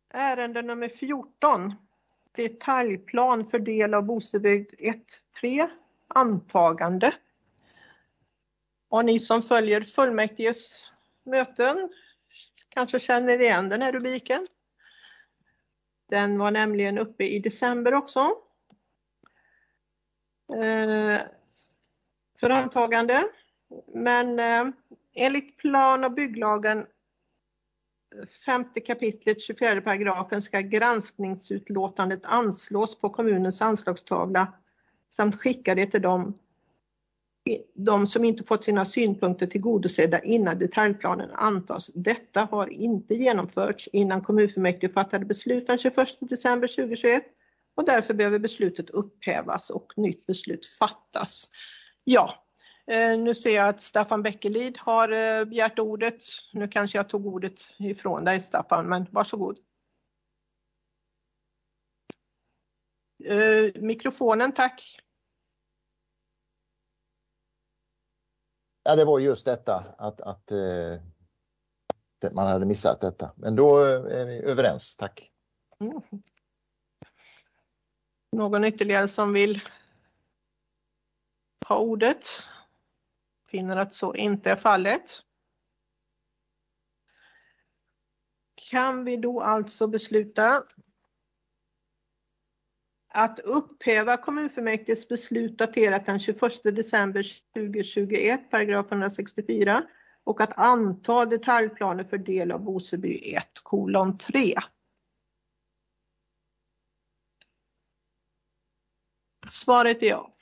Ärende nummer 14. Detaljplan för del av Bosebygd 1-3. Antagande. Och ni som följer fullmäktiges möten kanske känner igen den här rubriken. Den var nämligen uppe i december också. För antagande. Men enligt plan- och bygglagen 5:e kapitlet 24 paragrafen ska granskningsutlåtandet anslås på kommunens anslagstavla samt skicka det till de som inte fått sina synpunkter tillgodosedda innan detaljplanen antas. Detta har inte genomförts innan kommunfullmäktige fattade beslut den 21 december 2021 och därför behöver beslutet upphävas och nytt beslut fattas. Ja, nu ser jag att Staffan Bäckelid har begärt ordet. Nu kanske jag tog ordet ifrån dig, Staffan, men varsågod. Mikrofonen, tack. Ja, det var just detta att man hade missat detta. Men då är vi överens, tack. Mm. Någon ytterligare som vill ha ordet? Finner att så inte är fallet. Kan vi då alltså besluta att upphäva kommunfullmäktiges beslut daterat den 21 december 2021, paragraf 164, och att anta detaljplaner för del av Boseby 1:3. Svaret är ja.